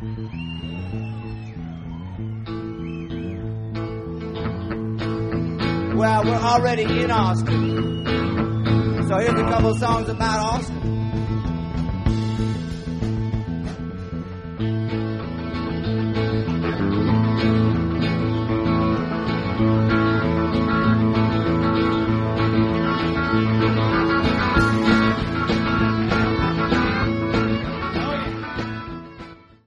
Well, we're already in Austin. So here's a couple of songs about Austin.